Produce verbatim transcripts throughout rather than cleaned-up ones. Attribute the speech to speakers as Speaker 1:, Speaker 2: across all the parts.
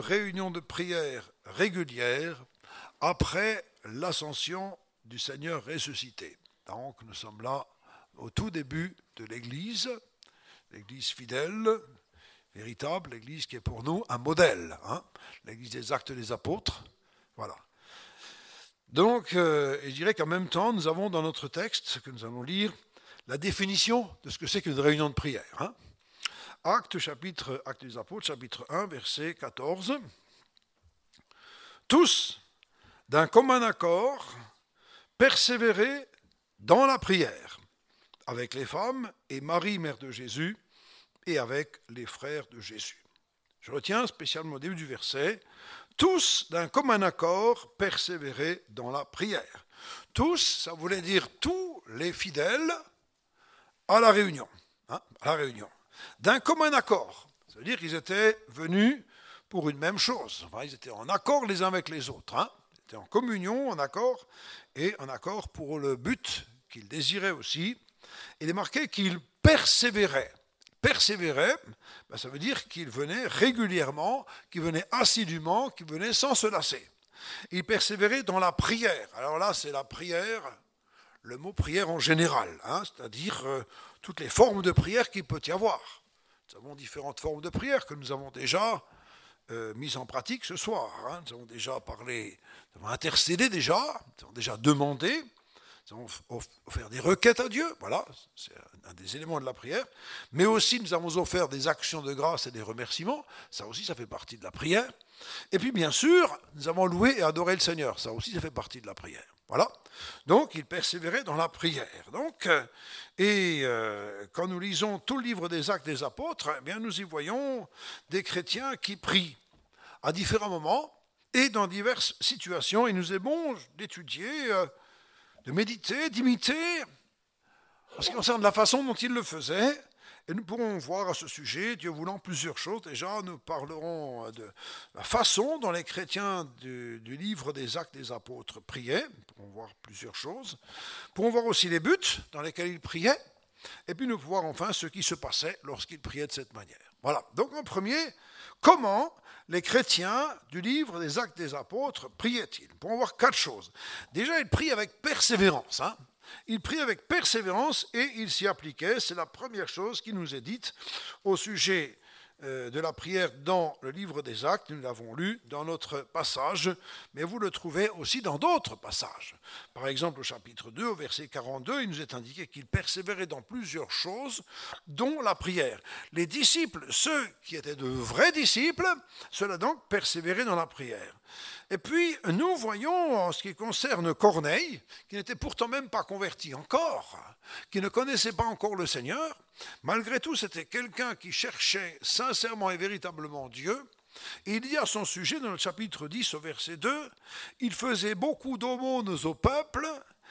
Speaker 1: réunion de prière régulière après l'ascension du Seigneur ressuscité. Donc nous sommes là au tout début de l'Église, l'Église fidèle, véritable, l'Église qui est pour nous un modèle, hein, l'Église des Actes des Apôtres. Voilà. Donc, euh, je dirais qu'en même temps, nous avons dans notre texte que nous allons lire la définition de ce que c'est qu'une réunion de prière. Hein. Actes, chapitre, Actes des Apôtres, chapitre un, verset quatorze. Tous, d'un commun accord, persévérer dans la prière, avec les femmes et Marie, mère de Jésus, et avec les frères de Jésus. Je retiens spécialement au début du verset, tous d'un commun accord persévérer dans la prière. Tous, ça voulait dire tous les fidèles à la réunion. Hein, à la réunion. D'un commun accord. Ça veut dire qu'ils étaient venus pour une même chose. Enfin, ils étaient en accord les uns avec les autres. Hein. Ils étaient en communion, en accord, et en accord pour le but qu'ils désiraient aussi. Il est marqué qu'ils persévéraient. Persévérer, ben ça veut dire qu'il venait régulièrement, qu'il venait assidûment, qu'il venait sans se lasser. Il persévérait dans la prière. Alors là, c'est la prière, le mot prière en général, hein, c'est-à-dire euh, toutes les formes de prière qu'il peut y avoir. Nous avons différentes formes de prière que nous avons déjà euh, mises en pratique ce soir. Hein. Nous avons déjà parlé, nous avons intercédé déjà, nous avons déjà demandé. Nous avons offert des requêtes à Dieu, voilà, c'est un des éléments de la prière. Mais aussi, nous avons offert des actions de grâce et des remerciements. Ça aussi, ça fait partie de la prière. Et puis, bien sûr, nous avons loué et adoré le Seigneur. Ça aussi, ça fait partie de la prière. Voilà. Donc, il persévérait dans la prière. Donc, et euh, quand nous lisons tout le livre des Actes des Apôtres, eh bien, nous y voyons des chrétiens qui prient à différents moments et dans diverses situations. Il nous est bon d'étudier... Euh, de méditer, d'imiter, en ce qui concerne la façon dont il le faisait. Et nous pourrons voir à ce sujet, Dieu voulant, plusieurs choses. Déjà, nous parlerons de la façon dont les chrétiens du, du livre des Actes des Apôtres priaient. Nous pourrons voir plusieurs choses. Nous pourrons voir aussi les buts dans lesquels ils priaient. Et puis nous pourrons voir enfin ce qui se passait lorsqu'ils priaient de cette manière. Voilà. Donc en premier, comment les chrétiens du livre des Actes des Apôtres priaient-ils? Nous pourrons voir quatre choses. Déjà, ils prient avec persévérance. Hein. Ils prient avec persévérance et ils s'y appliquaient. C'est la première chose qui nous est dite au sujet euh, de la prière dans le livre des Actes. Nous l'avons lu dans notre passage, mais vous le trouvez aussi dans d'autres passages. Par exemple, au chapitre deux, au verset quarante-deux, il nous est indiqué qu'ils persévéraient dans plusieurs choses, dont la prière. Les disciples, ceux qui étaient de vrais disciples, ceux-là donc persévéraient dans la prière. Et puis, nous voyons, en ce qui concerne Corneille, qui n'était pourtant même pas converti encore, qui ne connaissait pas encore le Seigneur, malgré tout, c'était quelqu'un qui cherchait sincèrement et véritablement Dieu. Et il dit à son sujet, dans le chapitre dix, au verset deux, il faisait beaucoup d'aumônes au peuple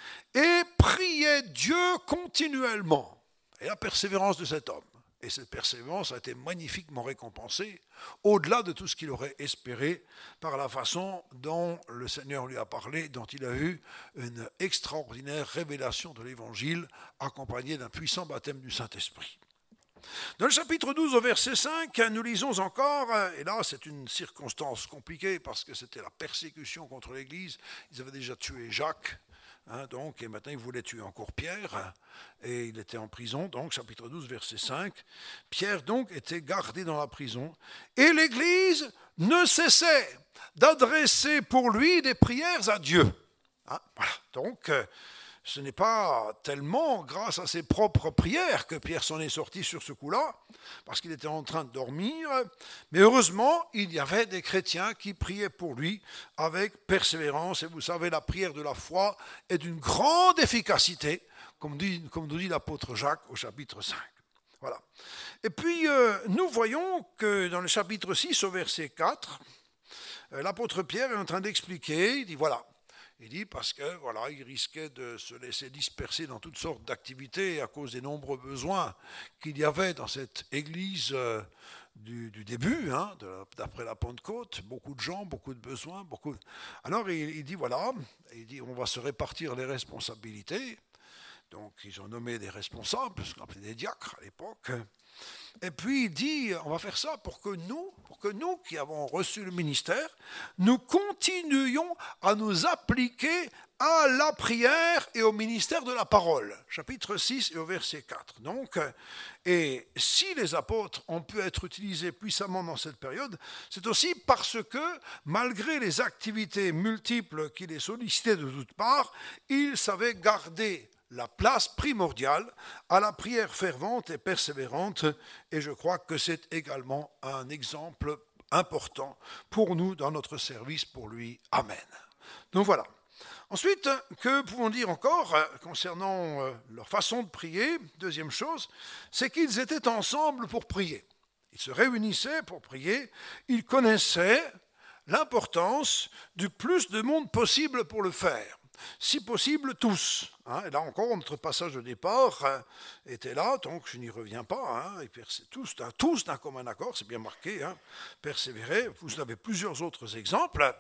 Speaker 1: et priait Dieu continuellement. Et la persévérance de cet homme. Et cette persévérance a été magnifiquement récompensée, au-delà de tout ce qu'il aurait espéré, par la façon dont le Seigneur lui a parlé, dont il a eu une extraordinaire révélation de l'Évangile, accompagnée d'un puissant baptême du Saint-Esprit. Dans le chapitre douze, au verset cinq, nous lisons encore, et là c'est une circonstance compliquée, parce que c'était la persécution contre l'Église, ils avaient déjà tué Jacques, Hein, donc, et maintenant, il voulait tuer encore Pierre, et il était en prison, donc, chapitre douze, verset cinq. Pierre, donc, était gardé dans la prison, et l'Église ne cessait d'adresser pour lui des prières à Dieu. Hein, voilà. Donc, euh, ce n'est pas tellement grâce à ses propres prières que Pierre s'en est sorti sur ce coup-là, parce qu'il était en train de dormir, mais heureusement, il y avait des chrétiens qui priaient pour lui avec persévérance, et vous savez, la prière de la foi est d'une grande efficacité, comme, dit, comme nous dit l'apôtre Jacques au chapitre cinq. Voilà. Et puis, euh, nous voyons que dans le chapitre six, au verset quatre, euh, l'apôtre Pierre est en train d'expliquer, il dit, voilà, il dit parce que voilà, il risquait de se laisser disperser dans toutes sortes d'activités à cause des nombreux besoins qu'il y avait dans cette église euh, du, du début, hein, de, d'après la Pentecôte, beaucoup de gens, beaucoup de besoins, beaucoup. De... Alors il, il dit voilà, il dit on va se répartir les responsabilités. Donc ils ont nommé des responsables, ce qu'on appelait des diacres à l'époque. Et puis il dit, on va faire ça pour que nous, pour que nous qui avons reçu le ministère, nous continuions à nous appliquer à la prière et au ministère de la parole. Chapitre six et au verset quatre. Donc, et si les apôtres ont pu être utilisés puissamment dans cette période, c'est aussi parce que, malgré les activités multiples qui les sollicitaient de toutes parts, ils savaient garder la place primordiale à la prière fervente et persévérante, et je crois que c'est également un exemple important pour nous dans notre service pour lui. Amen. Donc voilà. Ensuite, que pouvons-nous dire encore concernant leur façon de prier? Deuxième chose, c'est qu'ils étaient ensemble pour prier. Ils se réunissaient pour prier, ils connaissaient l'importance du plus de monde possible pour le faire. Si possible, tous. Hein, et là encore, notre passage de départ hein, était là, donc je n'y reviens pas. Hein, et persé- tous, d'un, tous d'un commun accord, c'est bien marqué, hein, persévérer. Vous avez plusieurs autres exemples.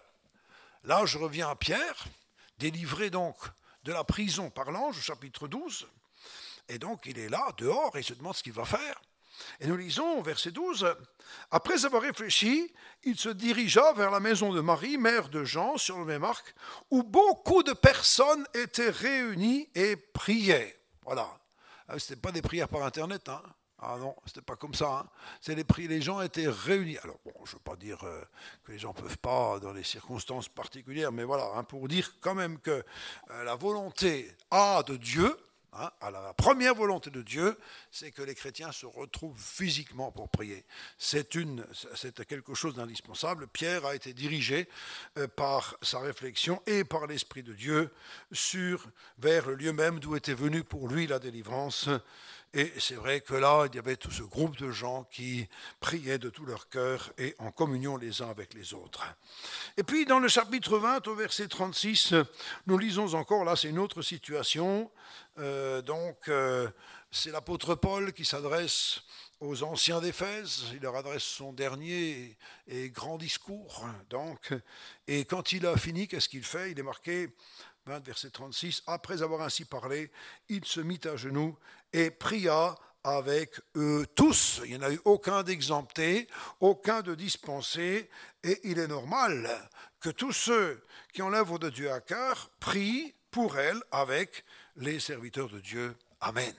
Speaker 1: Là, je reviens à Pierre, délivré donc de la prison par l'ange, au chapitre douze. Et donc, il est là, dehors, et il se demande ce qu'il va faire. Et nous lisons au verset douze, « Après avoir réfléchi, il se dirigea vers la maison de Marie, mère de Jean, sur le même arc, où beaucoup de personnes étaient réunies et priaient. » Voilà. Ce n'était pas des prières par Internet, hein. Ah non, c'était pas comme ça. Hein. C'est les, pri- les gens étaient réunis. Alors bon, je ne veux pas dire euh, que les gens ne peuvent pas dans les circonstances particulières, mais voilà, hein, pour dire quand même que euh, la volonté A de Dieu, hein, à la première volonté de Dieu, c'est que les chrétiens se retrouvent physiquement pour prier. C'est, une, c'est quelque chose d'indispensable. Pierre a été dirigé euh, par sa réflexion et par l'Esprit de Dieu sur, vers le lieu même d'où était venue pour lui la délivrance. Et c'est vrai que là, il y avait tout ce groupe de gens qui priaient de tout leur cœur et en communion les uns avec les autres. Et puis dans le chapitre vingt, au verset trente-six, nous lisons encore, là c'est une autre situation, euh, donc euh, c'est l'apôtre Paul qui s'adresse aux anciens d'Éphèse, il leur adresse son dernier et grand discours. Donc, et quand il a fini, qu'est-ce qu'il fait? Il est marqué, vingt, verset trente-six, « Après avoir ainsi parlé, il se mit à genoux et pria avec eux tous. » Il n'y en a eu aucun d'exempté, aucun de dispensé, et il est normal que tous ceux qui ont l'œuvre de Dieu à cœur prient pour elle avec les serviteurs de Dieu. Amen.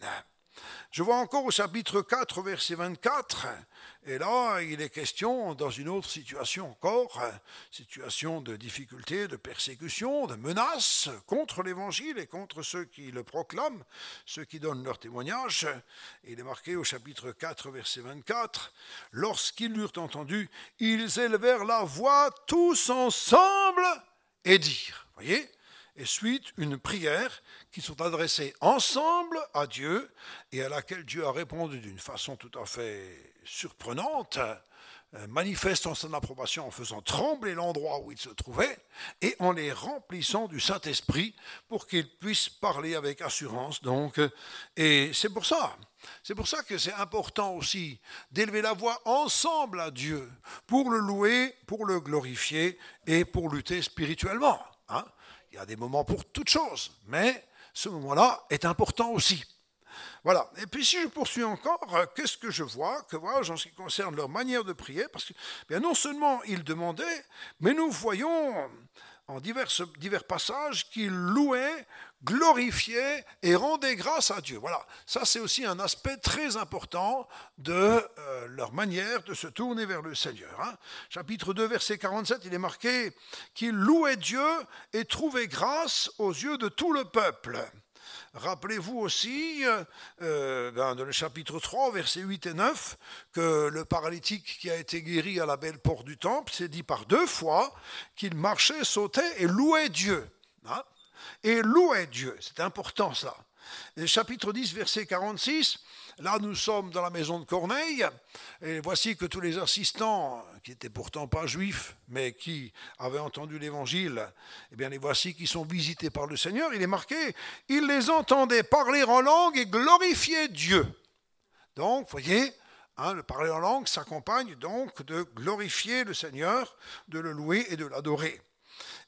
Speaker 1: Je vois encore au chapitre quatre, verset vingt-quatre, et là, il est question, dans une autre situation encore, situation de difficulté, de persécution, de menace contre l'Évangile et contre ceux qui le proclament, ceux qui donnent leur témoignage. Il est marqué au chapitre quatre, verset vingt-quatre, « Lorsqu'ils l'eurent entendu, ils élevèrent la voix tous ensemble et dirent. » Voyez ? Et suite une prière qui sont adressées ensemble à Dieu et à laquelle Dieu a répondu d'une façon tout à fait surprenante, manifestant son approbation en faisant trembler l'endroit où ils se trouvaient et en les remplissant du Saint-Esprit pour qu'ils puissent parler avec assurance. Donc, et c'est pour ça, c'est pour ça que c'est important aussi d'élever la voix ensemble à Dieu pour le louer, pour le glorifier et pour lutter spirituellement. Hein? Il y a des moments pour toutes choses, mais ce moment-là est important aussi. Voilà. Et puis si je poursuis encore, qu'est-ce que je vois que voilà, en ce qui concerne leur manière de prier, parce que bien non seulement ils demandaient, mais nous voyons en divers, divers passages qu'ils louaient, glorifiaient et rendaient grâce à Dieu. Voilà, ça c'est aussi un aspect très important de euh, leur manière de se tourner vers le Seigneur. Hein. Chapitre deux, verset quarante-sept, il est marqué qu'ils louaient Dieu et trouvaient grâce aux yeux de tout le peuple. Rappelez-vous aussi, euh, dans le chapitre trois, versets huit et neuf, que le paralytique qui a été guéri à la belle porte du temple s'est dit par deux fois qu'il marchait, sautait et louait Dieu. Hein? Et louait Dieu, c'est important ça. Et chapitre dix, verset quarante-six, là nous sommes dans la maison de Corneille, et voici que tous les assistants, qui n'étaient pourtant pas juifs, mais qui avaient entendu l'évangile, eh bien les voici qui sont visités par le Seigneur. Il est marqué, ils les entendaient parler en langue et glorifier Dieu. Donc, vous voyez, hein, le parler en langue s'accompagne donc de glorifier le Seigneur, de le louer et de l'adorer.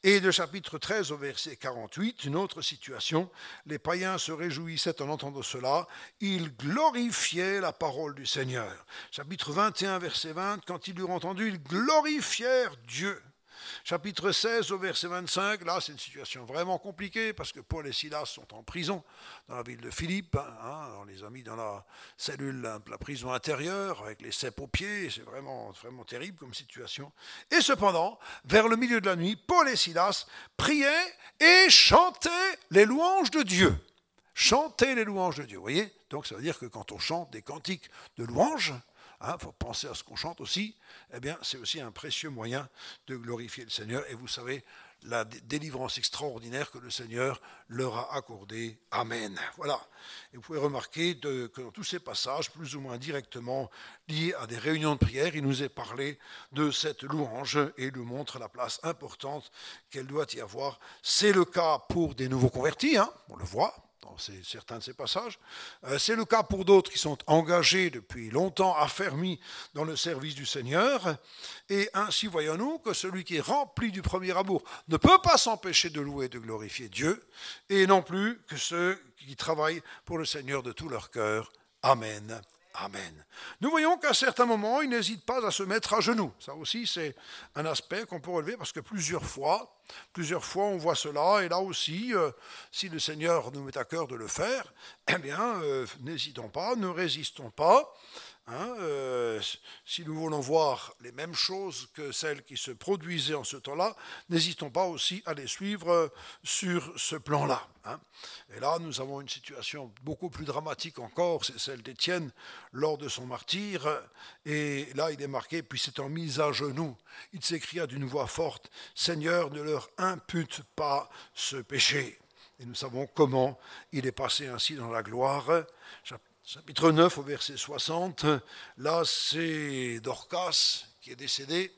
Speaker 1: Et de chapitre treize au verset quarante-huit, une autre situation. Les païens se réjouissaient en entendant cela. Ils glorifiaient la parole du Seigneur. Chapitre vingt et un, verset vingt, quand ils l'eurent entendu, ils glorifièrent Dieu. Chapitre seize au verset vingt-cinq, là c'est une situation vraiment compliquée parce que Paul et Silas sont en prison dans la ville de Philippe, hein, on les a mis dans la cellule, la prison intérieure avec les ceps aux pieds, c'est vraiment, vraiment terrible comme situation. Et cependant, vers le milieu de la nuit, Paul et Silas priaient et chantaient les louanges de Dieu. Chanter les louanges de Dieu, vous voyez? Donc ça veut dire que quand on chante des cantiques de louanges, il hein, faut penser à ce qu'on chante aussi, eh bien, c'est aussi un précieux moyen de glorifier le Seigneur. Et vous savez, la délivrance extraordinaire que le Seigneur leur a accordée. Amen. Voilà. Et vous pouvez remarquer de, que dans tous ces passages, plus ou moins directement liés à des réunions de prière, il nous est parlé de cette louange et il nous montre la place importante qu'elle doit y avoir. C'est le cas pour des nouveaux convertis, hein, on le voit dans ces, certains de ces passages. Euh, c'est le cas pour d'autres qui sont engagés depuis longtemps, affermis dans le service du Seigneur. Et ainsi voyons-nous que celui qui est rempli du premier amour ne peut pas s'empêcher de louer et de glorifier Dieu, et non plus que ceux qui travaillent pour le Seigneur de tout leur cœur. Amen. Amen. Nous voyons qu'à certains moments, il n'hésite pas à se mettre à genoux. Ça aussi, c'est un aspect qu'on peut relever parce que plusieurs fois, plusieurs fois, on voit cela. Et là aussi, euh, si le Seigneur nous met à cœur de le faire, eh bien, euh, n'hésitons pas, ne résistons pas. Hein, euh, si nous voulons voir les mêmes choses que celles qui se produisaient en ce temps-là, n'hésitons pas aussi à les suivre sur ce plan-là. Hein. Et là, nous avons une situation beaucoup plus dramatique encore, c'est celle d'Étienne lors de son martyre. Et là, il est marqué, puis s'étant mis à genoux, il s'écria d'une voix forte, « Seigneur, ne leur impute pas ce péché. » Et nous savons comment il est passé ainsi dans la gloire. Chapitre neuf au verset soixante, là c'est Dorcas qui est décédé,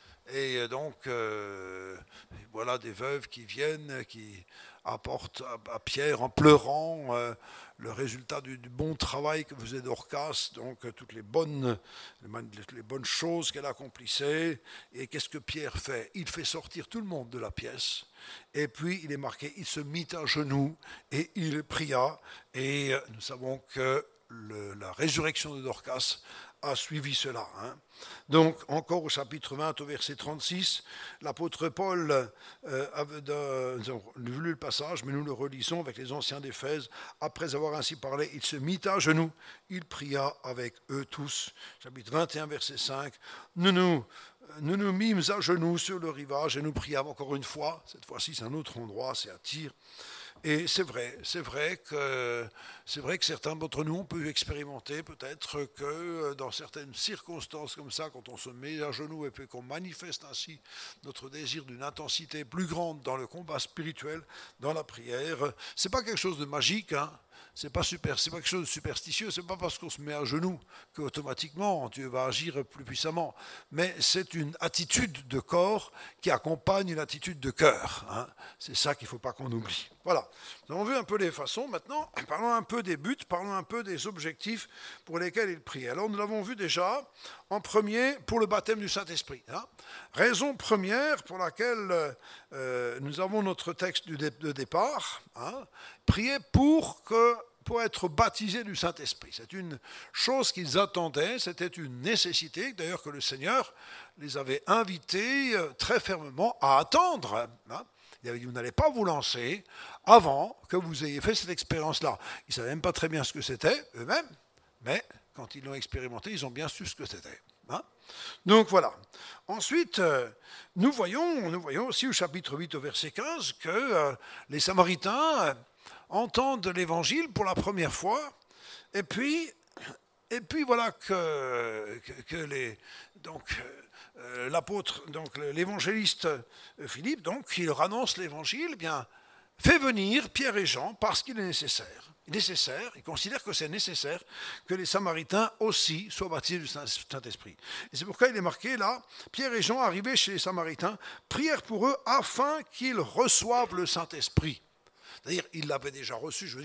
Speaker 1: et donc euh, voilà des veuves qui viennent, qui apportent à, à Pierre en pleurant euh, le résultat du, du bon travail que faisait Dorcas, donc euh, toutes les bonnes, les, les bonnes choses qu'elle accomplissait. Et qu'est-ce que Pierre fait? Il fait sortir tout le monde de la pièce, et puis il est marqué, il se mit à genoux et il pria, et euh, nous savons que le, la résurrection de Dorcas a suivi cela. Hein. Donc, encore au chapitre vingt, au verset trente-six, l'apôtre Paul euh, avait de, nous avons lu le passage, mais nous le relisons avec les anciens d'Éphèse. Après avoir ainsi parlé, il se mit à genoux, il pria avec eux tous. Chapitre vingt et un, verset cinq, nous nous, nous nous mîmes à genoux sur le rivage et nous priâmes encore une fois. Cette fois-ci, c'est un autre endroit, c'est à Tyr. Et c'est vrai, c'est vrai que c'est vrai que certains d'entre nous ont pu expérimenter peut-être que dans certaines circonstances comme ça, quand on se met à genoux et puis qu'on manifeste ainsi notre désir d'une intensité plus grande dans le combat spirituel, dans la prière, c'est pas quelque chose de magique, hein. C'est pas super, c'est pas quelque chose de superstitieux, c'est pas parce qu'on se met à genoux qu'automatiquement Dieu va agir plus puissamment, mais c'est une attitude de corps qui accompagne une attitude de cœur. Hein. C'est ça qu'il ne faut pas qu'on oublie. Voilà, nous avons vu un peu les façons, maintenant parlons un peu des buts, parlons un peu des objectifs pour lesquels il prie. Alors nous l'avons vu déjà, en premier, pour le baptême du Saint-Esprit. Hein. Raison première pour laquelle euh, nous avons notre texte de départ, hein, prier pour que pour être baptisés du Saint-Esprit. C'est une chose qu'ils attendaient, c'était une nécessité, d'ailleurs que le Seigneur les avait invités très fermement à attendre. Hein. Il avait dit, vous n'allez pas vous lancer avant que vous ayez fait cette expérience-là. Ils ne savaient même pas très bien ce que c'était, eux-mêmes, mais quand ils l'ont expérimenté, ils ont bien su ce que c'était. Hein. Donc voilà. Ensuite, euh, nous, voyons, nous voyons aussi au chapitre huit, au verset quinze, que euh, les Samaritains euh, entendent l'Évangile pour la première fois, et puis, et puis voilà que, que, que les, donc, euh, l'apôtre, donc l'évangéliste Philippe, donc, qui leur annonce l'Évangile, eh bien, fait venir Pierre et Jean parce qu'il est nécessaire. nécessaire, il considère que c'est nécessaire que les Samaritains aussi soient baptisés du Saint-Esprit. Et c'est pourquoi il est marqué là, Pierre et Jean arrivés chez les Samaritains, prièrent pour eux afin qu'ils reçoivent le Saint-Esprit. C'est-à-dire, ils l'avaient déjà reçu, je veux dire,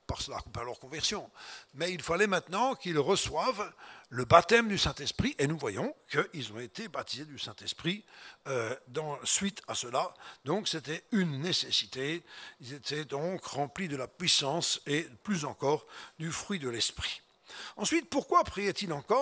Speaker 1: par, cela, par leur conversion. Mais il fallait maintenant qu'ils reçoivent le baptême du Saint-Esprit, et nous voyons qu'ils ont été baptisés du Saint-Esprit euh, dans, suite à cela. Donc c'était une nécessité, ils étaient donc remplis de la puissance et plus encore du fruit de l'Esprit. Ensuite, pourquoi priait-il encore ?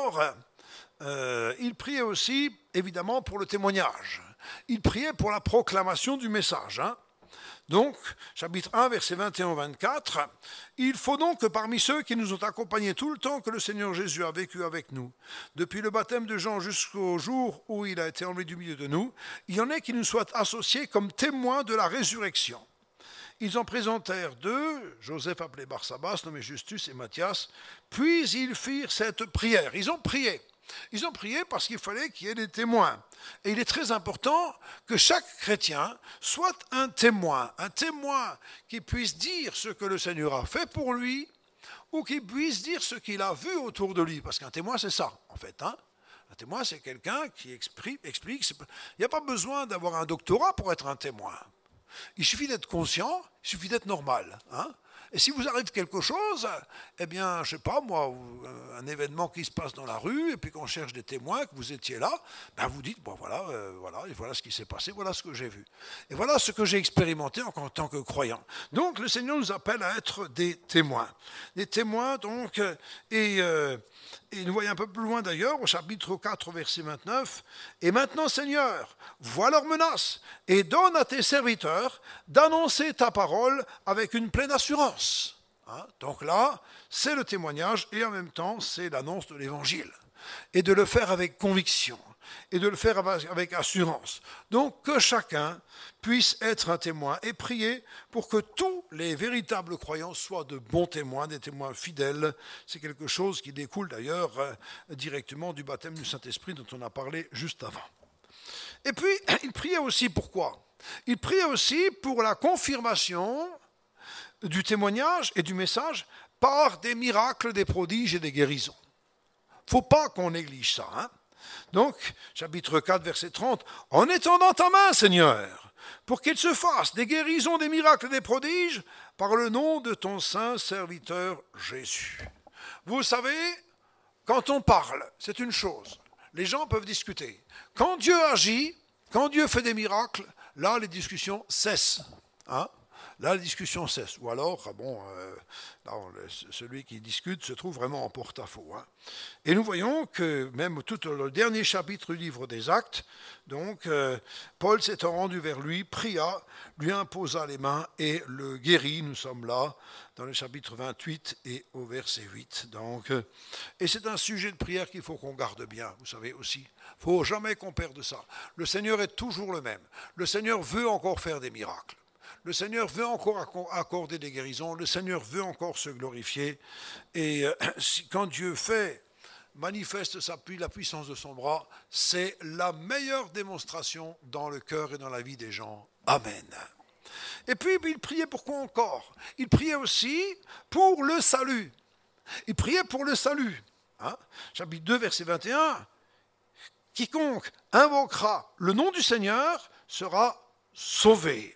Speaker 1: euh, Il priait aussi, évidemment, pour le témoignage. Il priait pour la proclamation du message, hein. Donc, chapitre un, versets vingt et un à vingt-quatre, « Il faut donc que parmi ceux qui nous ont accompagnés tout le temps que le Seigneur Jésus a vécu avec nous, depuis le baptême de Jean jusqu'au jour où il a été enlevé du milieu de nous, il y en ait qui nous soient associés comme témoins de la résurrection. » Ils en présentèrent deux, Joseph appelé Barsabas, nommé Justus et Matthias, puis ils firent cette prière. Ils ont prié. Ils ont prié parce qu'il fallait qu'il y ait des témoins. Et il est très important que chaque chrétien soit un témoin, un témoin qui puisse dire ce que le Seigneur a fait pour lui ou qui puisse dire ce qu'il a vu autour de lui. Parce qu'un témoin, c'est ça, en fait. Hein. Un témoin, c'est quelqu'un qui explique. explique il n'y a pas besoin d'avoir un doctorat pour être un témoin. Il suffit d'être conscient, il suffit d'être normal. Hein. Et si vous arrive quelque chose, eh bien, je ne sais pas moi, un événement qui se passe dans la rue, et puis qu'on cherche des témoins, que vous étiez là, ben vous dites, bon voilà, euh, voilà, et voilà ce qui s'est passé, voilà ce que j'ai vu. Et voilà ce que j'ai expérimenté en, en tant que croyant. Donc le Seigneur nous appelle à être des témoins. Des témoins, donc, et, euh, et nous voyons un peu plus loin d'ailleurs, au chapitre quatre, verset vingt-neuf, « Et maintenant, Seigneur, vois leurs menaces, et donne à tes serviteurs d'annoncer ta parole avec une pleine assurance. » Hein, donc là, c'est le témoignage et en même temps, c'est l'annonce de l'évangile. Et de le faire avec conviction et de le faire avec assurance. Donc que chacun puisse être un témoin et prier pour que tous les véritables croyants soient de bons témoins, des témoins fidèles. C'est quelque chose qui découle d'ailleurs euh, directement du baptême du Saint-Esprit dont on a parlé juste avant. Et puis, il priait aussi pourquoi ? Il priait aussi pour la confirmation du témoignage et du message par des miracles, des prodiges et des guérisons. Il ne faut pas qu'on néglige ça. Hein. Donc, chapitre quatre, verset trente, « En étendant ta main, Seigneur, pour qu'il se fasse des guérisons, des miracles et des prodiges, par le nom de ton saint serviteur Jésus. » Vous savez, quand on parle, c'est une chose. Les gens peuvent discuter. Quand Dieu agit, quand Dieu fait des miracles, là, les discussions cessent. Hein. Là, la discussion cesse. Ou alors, bon, euh, là, celui qui discute se trouve vraiment en porte-à-faux. Hein. Et nous voyons que même tout le dernier chapitre du livre des Actes, donc, euh, Paul s'étant rendu vers lui, pria, lui imposa les mains et le guérit. Nous sommes là, dans le chapitre vingt-huit et au verset huit. Donc, euh, et c'est un sujet de prière qu'il faut qu'on garde bien, vous savez aussi. Il ne faut jamais qu'on perde ça. Le Seigneur est toujours le même. Le Seigneur veut encore faire des miracles. Le Seigneur veut encore accorder des guérisons, le Seigneur veut encore se glorifier. Et euh, si, quand Dieu fait, manifeste sa, la puissance de son bras, c'est la meilleure démonstration dans le cœur et dans la vie des gens. Amen. Et puis, il priait pour quoi encore ? Il priait aussi pour le salut. Il priait pour le salut. Hein ? Chapitre deux, verset vingt et un. « Quiconque invoquera le nom du Seigneur sera sauvé. »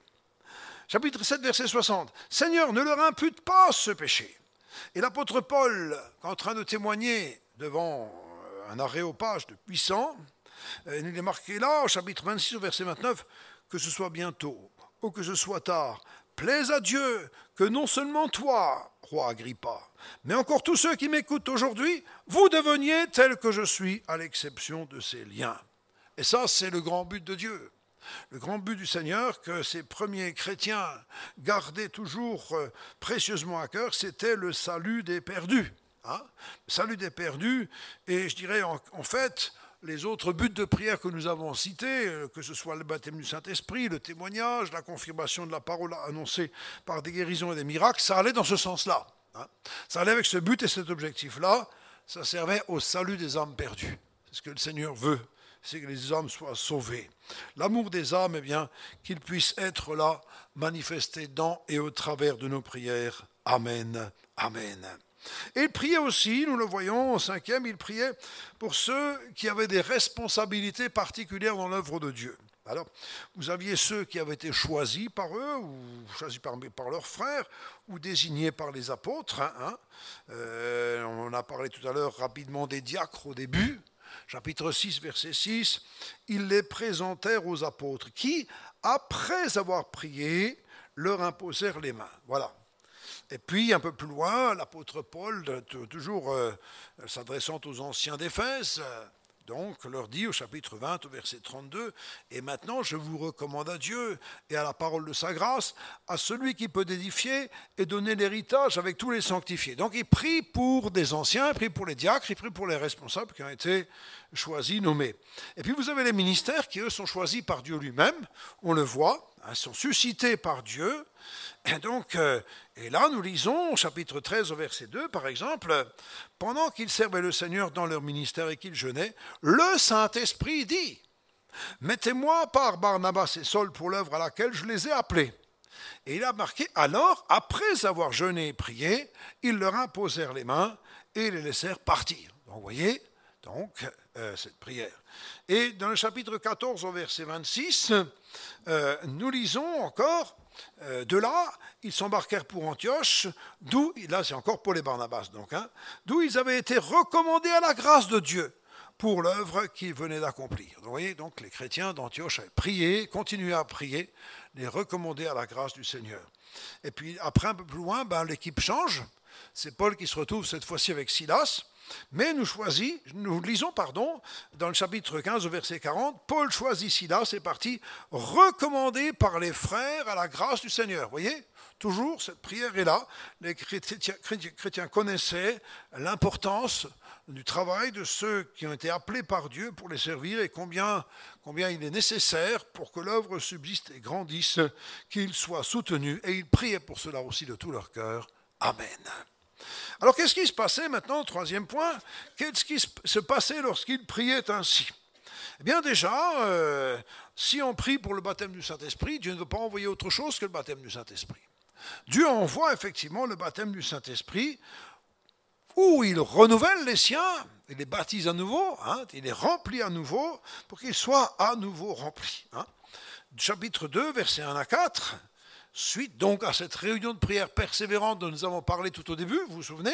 Speaker 1: Chapitre sept, verset soixante. « Seigneur, ne leur impute pas ce péché. » Et l'apôtre Paul, en train de témoigner devant un aréopage de puissants, il est marqué là, au chapitre vingt-six, verset vingt-neuf, « Que ce soit bientôt, ou que ce soit tard, plaise à Dieu que non seulement toi, roi Agrippa, mais encore tous ceux qui m'écoutent aujourd'hui, vous deveniez tels que je suis, à l'exception de ces liens. » Et ça, c'est le grand but de Dieu. Le grand but du Seigneur, que ces premiers chrétiens gardaient toujours euh, précieusement à cœur, c'était le salut des perdus. Hein, le salut des perdus, et je dirais en, en fait, les autres buts de prière que nous avons cités, euh, que ce soit le baptême du Saint-Esprit, le témoignage, la confirmation de la parole annoncée par des guérisons et des miracles, ça allait dans ce sens-là. Hein, ça allait avec ce but et cet objectif-là, ça servait au salut des âmes perdues. C'est ce que le Seigneur veut. C'est que les âmes soient sauvées. L'amour des âmes, eh bien, qu'il puisse être là, manifesté dans et au travers de nos prières. Amen. Amen. Et il priait aussi, nous le voyons au cinquième, il priait pour ceux qui avaient des responsabilités particulières dans l'œuvre de Dieu. Alors, vous aviez ceux qui avaient été choisis par eux, ou choisis par, par leurs frères, ou désignés par les apôtres. Hein, hein. Euh, on a parlé tout à l'heure rapidement des diacres au début. Chapitre six, verset six, ils les présentèrent aux apôtres, qui, après avoir prié, leur imposèrent les mains. Voilà. Et puis, un peu plus loin, l'apôtre Paul, toujours euh, s'adressant aux anciens d'Éphèse, donc leur dit au chapitre vingt, au verset trente-deux, « Et maintenant je vous recommande à Dieu et à la parole de sa grâce, à celui qui peut édifier et donner l'héritage avec tous les sanctifiés. » Donc il prie pour des anciens, il prie pour les diacres, il prie pour les responsables qui ont été choisis, nommés. Et puis vous avez les ministères qui, eux, sont choisis par Dieu lui-même, on le voit, hein, sont suscités par Dieu. Et donc, euh, et là, nous lisons au chapitre treize, au verset deux, par exemple, « Pendant qu'ils servaient le Seigneur dans leur ministère et qu'ils jeûnaient, le Saint-Esprit dit, « Mettez-moi par Barnabas et Saul pour l'œuvre à laquelle je les ai appelés. » Et il a marqué, « Alors, après avoir jeûné et prié, ils leur imposèrent les mains et les laissèrent partir. » Donc, vous voyez, donc, euh, cette prière. Et dans le chapitre quatorze, au verset vingt-six, euh, nous lisons encore, Euh, de là, ils s'embarquèrent pour Antioche, d'où, là c'est encore Paul et Barnabas, donc, hein, d'où ils avaient été recommandés à la grâce de Dieu pour l'œuvre qu'ils venaient d'accomplir. Donc, vous voyez, donc les chrétiens d'Antioche avaient prié, continuaient à prier, les recommander à la grâce du Seigneur. Et puis après, un peu plus loin, ben, l'équipe change. C'est Paul qui se retrouve cette fois-ci avec Silas. Mais nous choisit, nous lisons, pardon, dans le chapitre quinze, au verset quarante, Paul choisit Silas et partit recommandé par les frères à la grâce du Seigneur. Vous voyez, toujours cette prière est là. Les chrétiens, chrétiens connaissaient l'importance du travail de ceux qui ont été appelés par Dieu pour les servir et combien, combien il est nécessaire pour que l'œuvre subsiste et grandisse, qu'ils soient soutenus. Et ils priaient pour cela aussi de tout leur cœur. Amen. Alors, qu'est-ce qui se passait maintenant, troisième point, qu'est-ce qui se passait lorsqu'il priait ainsi? Eh bien déjà, euh, si on prie pour le baptême du Saint-Esprit, Dieu ne veut pas envoyer autre chose que le baptême du Saint-Esprit. Dieu envoie effectivement le baptême du Saint-Esprit où il renouvelle les siens, il les baptise à nouveau, hein, il les remplit à nouveau pour qu'ils soient à nouveau remplis. Hein. Chapitre deux, versets un à quatre, suite donc à cette réunion de prière persévérante dont nous avons parlé tout au début, vous vous souvenez?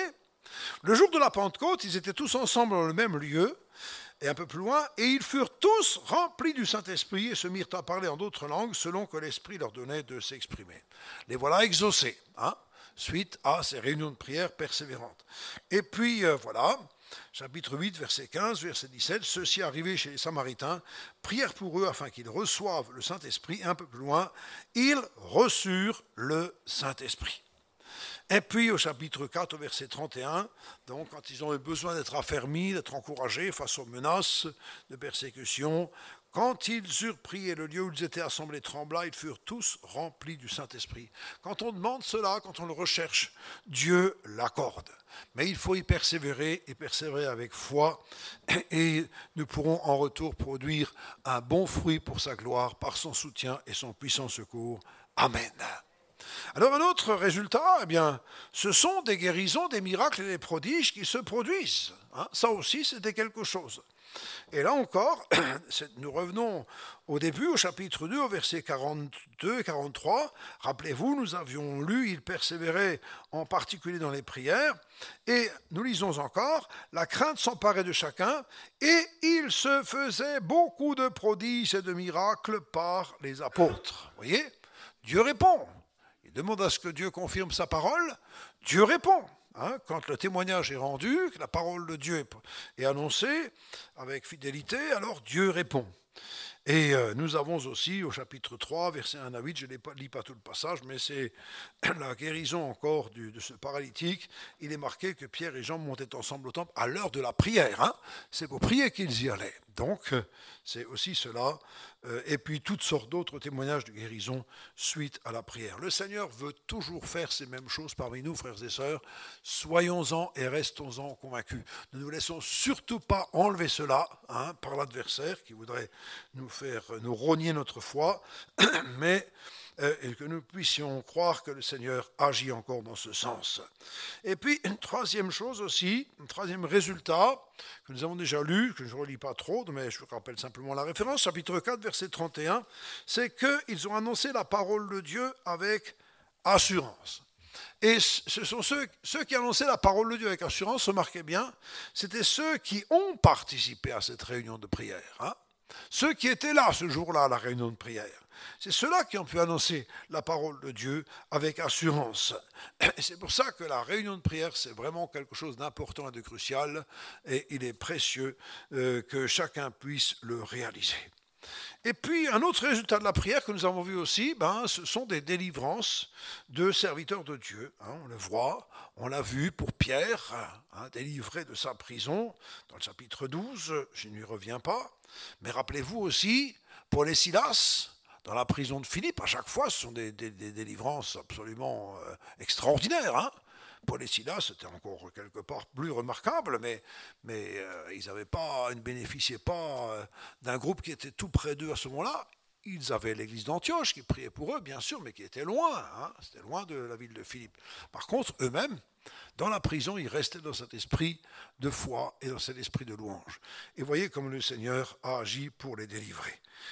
Speaker 1: Le jour de la Pentecôte, ils étaient tous ensemble dans le même lieu, et un peu plus loin, et ils furent tous remplis du Saint-Esprit et se mirent à parler en d'autres langues selon que l'Esprit leur donnait de s'exprimer. Les voilà exaucés, hein, suite à ces réunions de prière persévérantes. Et puis euh, voilà, chapitre huit, verset quinze, verset dix-sept, ceux-ci arrivés chez les Samaritains, prièrent pour eux afin qu'ils reçoivent le Saint-Esprit. Un peu plus loin, ils reçurent le Saint-Esprit. Et puis au chapitre quatre, au verset trente et un, donc quand ils ont eu besoin d'être affermis, d'être encouragés face aux menaces de persécution, quand ils eurent prié, le lieu où ils étaient assemblés trembla, ils furent tous remplis du Saint-Esprit. Quand on demande cela, quand on le recherche, Dieu l'accorde. Mais il faut y persévérer et persévérer avec foi et nous pourrons en retour produire un bon fruit pour sa gloire par son soutien et son puissant secours. Amen. Alors un autre résultat, eh bien, ce sont des guérisons, des miracles et des prodiges qui se produisent. Hein, ça aussi, c'était quelque chose. Et là encore, nous revenons au début, au chapitre deux, au verset quarante-deux et quarante-trois. Rappelez-vous, nous avions lu, il persévérait en particulier dans les prières. Et nous lisons encore, la crainte s'emparait de chacun et il se faisait beaucoup de prodiges et de miracles par les apôtres. Vous voyez, Dieu répond. Il demande à ce que Dieu confirme sa parole. Dieu répond. Hein, quand le témoignage est rendu, que la parole de Dieu est, est annoncée avec fidélité, alors Dieu répond. Et euh, nous avons aussi au chapitre trois, versets un à huit, je ne lis pas tout le passage, mais c'est la guérison encore du, de ce paralytique. Il est marqué que Pierre et Jean montaient ensemble au temple à l'heure de la prière. Hein, c'est pour prier qu'ils y allaient. Donc, c'est aussi cela. Euh, et puis, toutes sortes d'autres témoignages de guérison suite à la prière. Le Seigneur veut toujours faire ces mêmes choses parmi nous, frères et sœurs. Soyons-en et restons-en convaincus. Ne nous laissons surtout pas enlever cela hein, par l'adversaire qui voudrait nous faire nous rogner notre foi. Mais euh, et que nous puissions croire que le Seigneur agit encore dans ce sens. Et puis, une troisième chose aussi, un troisième résultat que nous avons déjà lu, que je ne relis pas trop, mais je vous rappelle simplement la référence, chapitre quatre, verset trente et un, c'est qu'ils ont annoncé la parole de Dieu avec assurance. Et ce sont ceux, ceux qui annonçaient la parole de Dieu avec assurance, remarquez bien, c'était ceux qui ont participé à cette réunion de prière. Hein. Ceux qui étaient là ce jour-là à la réunion de prière. C'est ceux-là qui ont pu annoncer la parole de Dieu avec assurance. Et c'est pour ça que la réunion de prière, c'est vraiment quelque chose d'important et de crucial. Et il est précieux euh, que chacun puisse le réaliser. Et puis, un autre résultat de la prière que nous avons vu aussi, ben, ce sont des délivrances de serviteurs de Dieu. Hein, on le voit, on l'a vu pour Pierre, hein, délivré de sa prison, dans le chapitre douze, je n'y reviens pas. Mais rappelez-vous aussi, Paul et Silas, dans la prison de Philippe, à chaque fois, ce sont des, des, des délivrances absolument euh, extraordinaires. Hein. Paul et Silas, c'était encore quelque part plus remarquable, mais, mais euh, ils avaient pas, ils ne bénéficiaient pas euh, d'un groupe qui était tout près d'eux à ce moment-là. Ils avaient l'église d'Antioche qui priait pour eux, bien sûr, mais qui était loin. Hein, c'était loin de la ville de Philippe. Par contre, eux-mêmes, dans la prison, ils restaient dans cet esprit de foi et dans cet esprit de louange. Et voyez comme le Seigneur a agi pour les délivrer.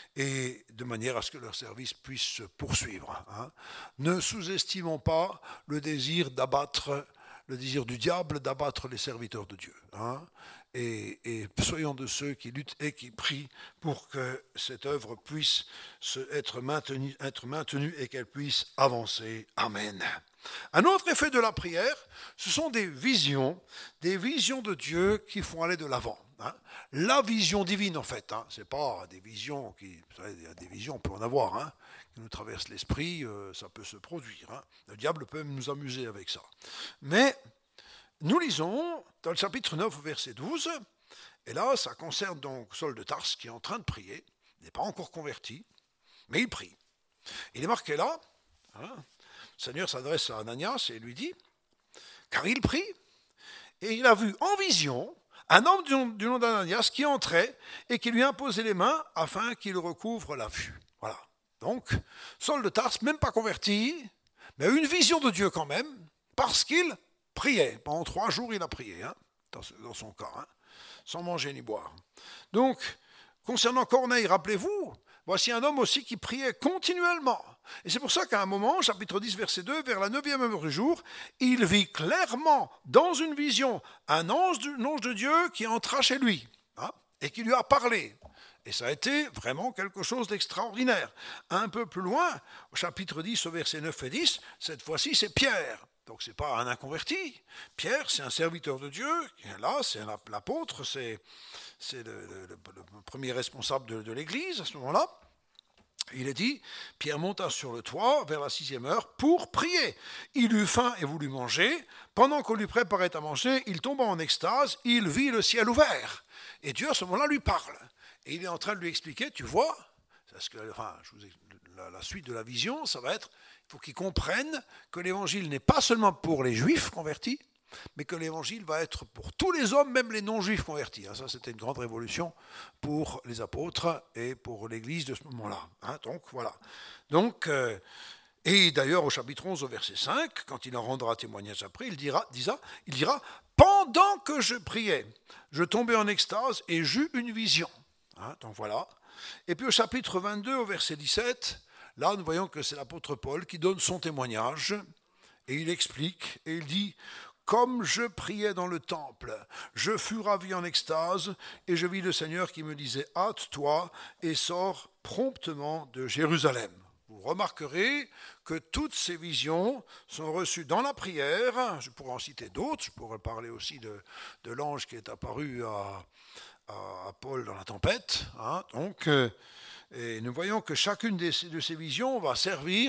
Speaker 1: Et de manière à ce que leur service puisse se poursuivre. Hein. Ne sous-estimons pas le désir d'abattre, le désir du diable d'abattre les serviteurs de Dieu. Hein. Et, et soyons de ceux qui luttent et qui prient pour que cette œuvre puisse se, être, maintenue, être maintenue et qu'elle puisse avancer. Amen. Un autre effet de la prière, ce sont des visions, des visions de Dieu qui font aller de l'avant. Hein. La vision divine, en fait, hein, ce n'est pas des visions qui, vous savez, des visions, on peut en avoir, hein, qui nous traversent l'esprit, euh, ça peut se produire. Hein. Le diable peut même nous amuser avec ça. Mais nous lisons dans le chapitre neuf, verset douze, et là, ça concerne donc Saul de Tarse qui est en train de prier, il n'est pas encore converti, mais il prie. Il est marqué là, hein, le Seigneur s'adresse à Ananias et lui dit, car il prie, et il a vu en vision un homme du nom, du nom d'Ananias qui entrait et qui lui imposait les mains afin qu'il recouvre la vue. Voilà. Donc, Saul de Tarse, même pas converti, mais une vision de Dieu quand même, parce qu'il priait. Pendant trois jours, il a prié, hein, dans, ce, dans son cas, hein, sans manger ni boire. Donc, concernant Corneille, rappelez-vous, voici un homme aussi qui priait continuellement. Et c'est pour ça qu'à un moment, chapitre dix, verset deux, vers la neuvième heure du jour, il vit clairement dans une vision un ange, un ange de Dieu qui entra chez lui, hein, et qui lui a parlé. Et ça a été vraiment quelque chose d'extraordinaire. Un peu plus loin, au chapitre dix, au verset neuf et dix, cette fois-ci c'est Pierre. Donc ce n'est pas un inconverti. Pierre, c'est un serviteur de Dieu. Là, c'est l'apôtre, c'est, c'est le, le, le premier responsable de, de l'Église à ce moment-là. Il est dit, Pierre monta sur le toit vers la sixième heure pour prier. Il eut faim et voulut manger. Pendant qu'on lui préparait à manger, il tomba en extase. Il vit le ciel ouvert. Et Dieu, à ce moment-là, lui parle. Et il est en train de lui expliquer, tu vois, parce que, enfin, je vous ai, la, la suite de la vision, ça va être, il faut qu'ils comprennent que l'évangile n'est pas seulement pour les juifs convertis, mais que l'évangile va être pour tous les hommes, même les non-juifs convertis. Ça, c'était une grande révolution pour les apôtres et pour l'Église de ce moment-là. Donc, voilà. Donc, euh, et d'ailleurs, au chapitre onze, au verset cinq, quand il en rendra témoignage après, il dira, disa, il dira « Pendant que je priais, je tombais en extase et j'eus une vision. » Donc, voilà. Et puis, au chapitre vingt-deux, au verset dix-sept, là, nous voyons que c'est l'apôtre Paul qui donne son témoignage et il explique et il dit « Comme je priais dans le temple, je fus ravi en extase, et je vis le Seigneur qui me disait « Hâte-toi et sors promptement de Jérusalem ». Vous remarquerez que toutes ces visions sont reçues dans la prière. Je pourrais en citer d'autres. Je pourrais parler aussi de, de l'ange qui est apparu à, à, à Paul dans la tempête. Hein. Donc, euh, et nous voyons que chacune de ces, de ces visions va servir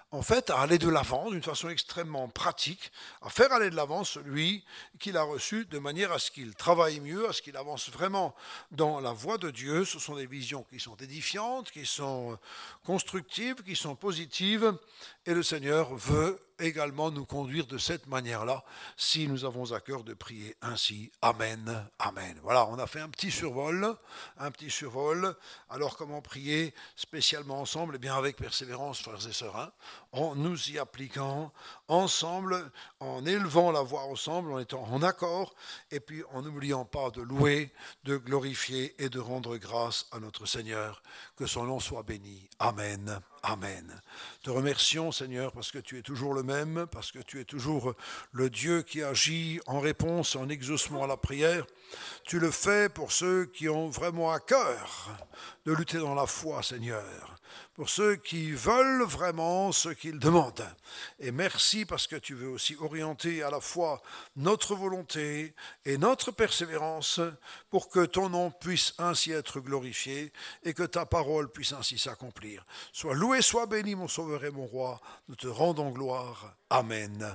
Speaker 1: en fait, à aller de l'avant d'une façon extrêmement pratique, à faire aller de l'avant celui qu'il a reçu de manière à ce qu'il travaille mieux, à ce qu'il avance vraiment dans la voie de Dieu. Ce sont des visions qui sont édifiantes, qui sont constructives, qui sont positives, et le Seigneur veut également nous conduire de cette manière-là, si nous avons à cœur de prier ainsi. Amen, amen. Voilà, on a fait un petit survol, un petit survol. Alors comment prier spécialement ensemble? Eh bien avec persévérance, frères et sœurs, hein, en nous y appliquant ensemble, en élevant la voix ensemble, en étant en accord, et puis en n'oubliant pas de louer, de glorifier et de rendre grâce à notre Seigneur. Que son nom soit béni. Amen. Amen. Te remercions, Seigneur, parce que tu es toujours le même, parce que tu es toujours le Dieu qui agit en réponse, en exaucement à la prière. Tu le fais pour ceux qui ont vraiment à cœur de lutter dans la foi, Seigneur, pour ceux qui veulent vraiment ce qu'ils demandent. Et merci parce que tu veux aussi orienter à la fois notre volonté et notre persévérance pour que ton nom puisse ainsi être glorifié et que ta parole puisse ainsi s'accomplir. Sois loué, sois béni, mon Sauveur et mon Roi. Nous te rendons gloire. Amen.